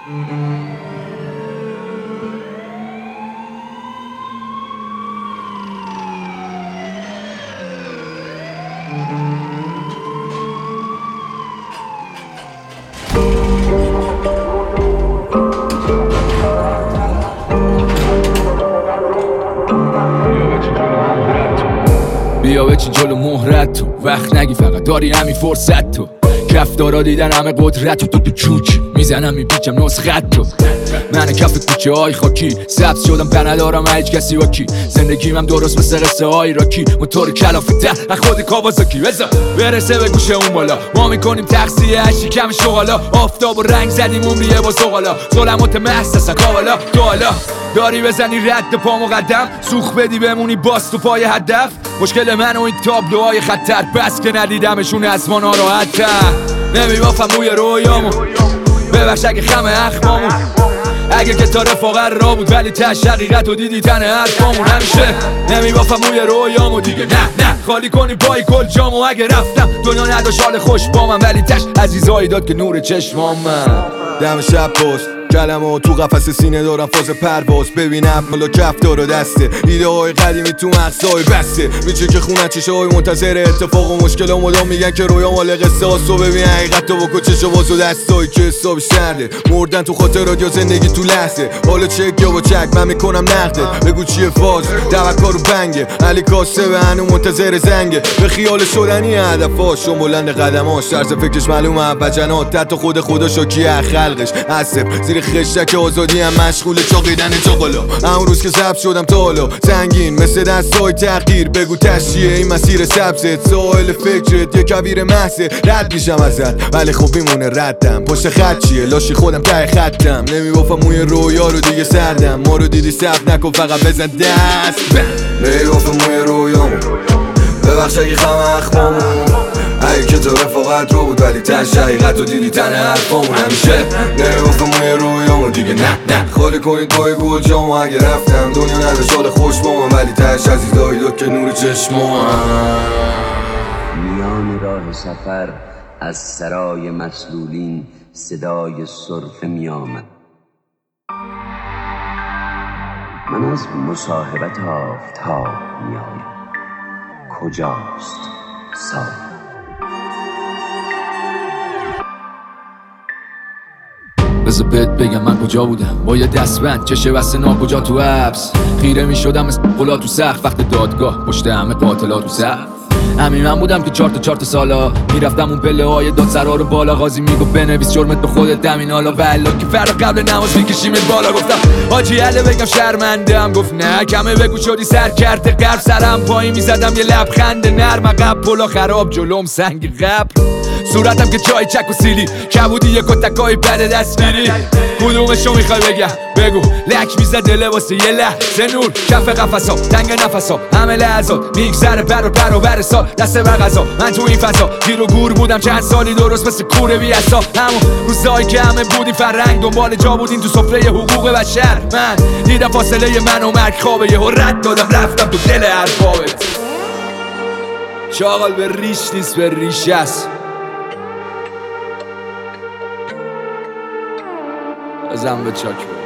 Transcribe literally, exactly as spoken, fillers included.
بیا بچین جلو مهرت تو، وقت نگی فقط داری همین فرصت تو. کفتارا دیدن همه قدرت تو، تو تو چوکی میزنم میپیچم نسخت تو. من کف کوچه های خاکی سبز شدم پر ندارم هیچ کسی با کی. زندگیم هم درست مثل قصه های راکی، موتور کلافته از خود کاوازاکی. بزا برسه به گوشه اون بالا، ما میکنیم تقصیه اشی کم شغالا. آفتاب و رنگ زدیم عمریه با زغالا، ظلمات محسسن کاوالا. تو حالا داری بزنی رد پا مقدم، سوخ بدی بمونی باز تو پای هدف. مشکل من و این تابلوهای خطر، بس که ندیدمشون از ما ناراحت‌تر. نمیبافم بوی رویامو، ببخش اگه خم اخمامون، اگه که تا رفاقت را بود ولی تش حقیقت و دیدی تن حرفامون. همیشه نمیبافم بوی رویامو دیگه، نه نه خالی کنی پای کل جامو. اگه رفتم دنیا نداشت حال خوش با من، ولی تش عزیزایی داد که نور چشمام. من دم شب پست کلمو تو قفس سینه دارم فاز پرواز. ببینم ملا کف دارو دسته، ایده های قدیمی تو مغزای بسته. میچه که خونه چشه های منتظر اتفاق و مشکل و مدام میگن که رویا مال قصه هاست. و ببین حقیقت تو بکن چشو باز و دستایی که حسابی سرده. مردن تو خاطرات یا زندگی تو لحظه. حالا چک یا با چک من میکنم نقده. بگو چیه فاز توکا رو بنگه، علی کاسه به هنو منتظر زنگه. به خیال شدنی هدفاش و بلند قدماش، طرز فکرش معلومه اولجنات. حتی خود خدا شاکیه خلقش عصب زیر خشک آزادی هم مشغول چاقیدن چاقالا. همون روز که ضبط شدم تا حالا سنگین مثل دستای تغییر. بگو تشیه این مسیر سبزت، ساحل فکرت یه کویر محضه. رد میشم ازت ولی خب میمونه ردم، پشت خط چیه لاشی خودم ته خطم. نمیبافم موی رویا رو دیگه سردم، ما رو دیدی ثبت نکن فقط بزن دست. نمیبافم موی رویامو، ببخش اگه خم اخمامون، اگه که تو رفاقت رو بود ولی تش حقیقت رو دیدی تن حرفامون. همیشه نمیبافم موی رویامو دیگه، نه نه خالی کنید پای گل جامو. اگه رفتم دنیا نداشت حال خوش با من، ولی تش عزیزایی داد که نور چشمام. میان راه سفر از سرای مسلولین صدای سرفه می آمد. من از مصاحبت آفتاب می آیم. کجاست سایه؟ بذار بهت بگم من کجا بودم با یه دستبند چشه بسته ناکجا تو حبس. خیره می شدم مثل قلا تو سقف وقت دادگاه، پشت همه قاتلا تو صف. همین من بودم که چهار تا چهار تا سالا میرفتم اون پله های دادسرا رو بالا. قاضی میگفت بنویس جرمت به خودت دمین حالا والا که فردا قبل نماز میکشیمت بالا. گفتم حاجی عله بگم شرمنده هم، گفت نه کمه بگو شدی سر کرده قرب. سرم پایین میزدم یه لبخند نرم، عقب پلا خراب جلوم سنگ قبر. صورتم که جای چک و سیلی کبودی یه کتکای بد دستگیری. کدومشو میخوای بگم بگو، لک میزده لباسه یه لحظه نور. کف قفصا تنگ نفسا همه لحظات میگذره بر و بر و بر سال. دست بر غذا من تو این فضا گیر و گور بودم چند سالی درست مثل کوره بی اصلا. همون روزایی که همه بودیم فرنگ دنبال جا بودیم تو سفره حقوق بشر. من دیدم فاصله من و مرگ خوابه، یهو رد دادم رفتم تو دل اربابت. شاغل به ریش نیست به ریش است. بزن به چاک